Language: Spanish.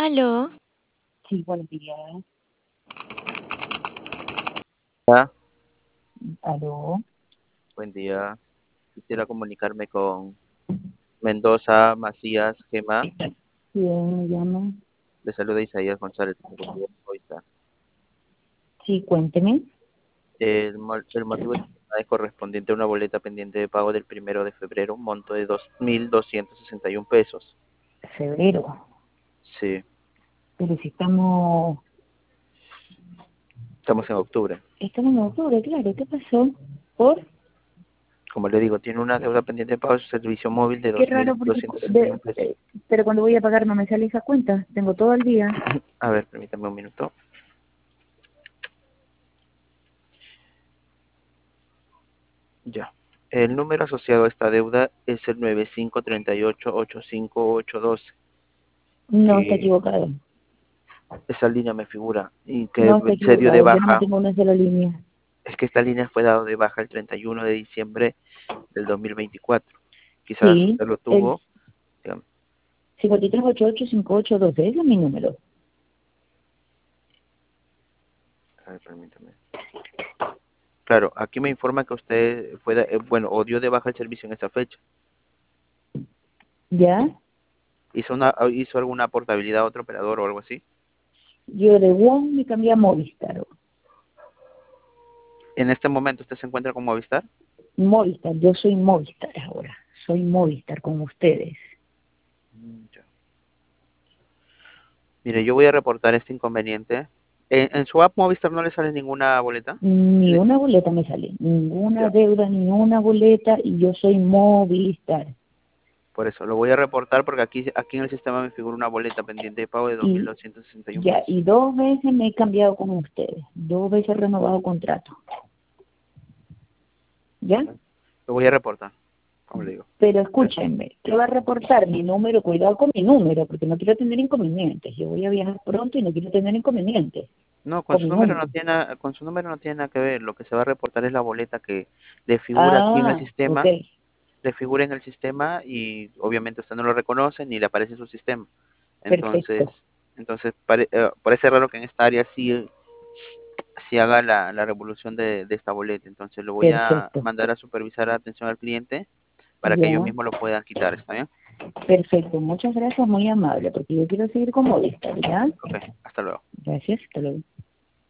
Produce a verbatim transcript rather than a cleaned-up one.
Aló, Sí, buenos días. Hola, Aló. buen día. Quisiera comunicarme con Mendoza Macías Gema. ¿Quién me llama? Le saluda Isaías González. Hoy está. Sí, cuénteme. El, mo- el motivo de mi llamada es correspondiente a una boleta pendiente de pago del primero de febrero, un monto de dos mil doscientos sesenta y un pesos. Febrero. Sí, Pero si estamos... estamos en octubre. Estamos en octubre, claro. ¿Qué pasó? ¿Por? Como le digo, tiene una deuda pendiente de pago de su servicio móvil de Qué dos mil raro, porque... doscientos sesenta y de- un pesos. eh, pero cuando voy a pagar no me sale esa cuenta. Tengo todo el día. A ver, permítame un minuto. Ya. El número asociado a esta deuda es el nueve cinco tres ocho ocho cinco ocho uno dos. No, está Que equivocado. esa línea me figura y que No, está se dio de equivocado. Yo no me baja. tengo una sola línea. Es que esta línea fue dado de baja el treinta y uno de diciembre del dos mil veinticuatro. Quizás Sí, usted lo el tuvo. Dígame. cinco tres ocho ocho cinco ocho dos. Ese es mi número. A ver, permítame. Claro, aquí me informa que usted fue, de- eh, bueno, o dio de baja el servicio en esa fecha. ¿Ya? ¿Hizo, una, hizo alguna portabilidad a otro operador o algo así? Yo de WOM me cambié a Movistar. En este momento usted se encuentra con Movistar. Movistar. Yo soy Movistar ahora. Soy Movistar con ustedes. Mm, ya. Mire, yo voy a reportar este inconveniente. ¿En, en su app Movistar no le sale ninguna boleta? Ni Le- una boleta me sale, ninguna Ya. deuda, ni una boleta, y yo soy Movistar. Por eso, lo voy a reportar porque aquí, aquí en el sistema me figura una boleta pendiente de pago de dos mil Y doscientos sesenta y un ya, pesos. y dos veces me he cambiado con ustedes, dos veces he renovado contrato. ¿Ya? Lo voy a reportar, como le digo. Pero escúchenme, ¿qué va a reportar? Mi número, cuidado con mi número, porque no quiero tener inconvenientes. Yo voy a viajar pronto y no quiero tener inconvenientes No, con con su mi número no número. tiene, na- con su número no tiene nada que ver. Lo que se va a reportar es la boleta que le figura aquí en el Ah, ok, sistema, le figura en el sistema y obviamente usted no lo reconoce ni le aparece en su sistema. Entonces, perfecto. entonces pare- eh, parece raro que en esta área sí, sí haga la, la revolución de, de esta boleta. Entonces lo voy a Perfecto. mandar a supervisar atención al cliente para que ellos Ya, mismos lo puedan quitar, ¿está bien? perfecto. Muchas gracias, muy amable, porque yo quiero seguir con Movistar, ¿ya? Ok, hasta luego. Gracias, hasta luego.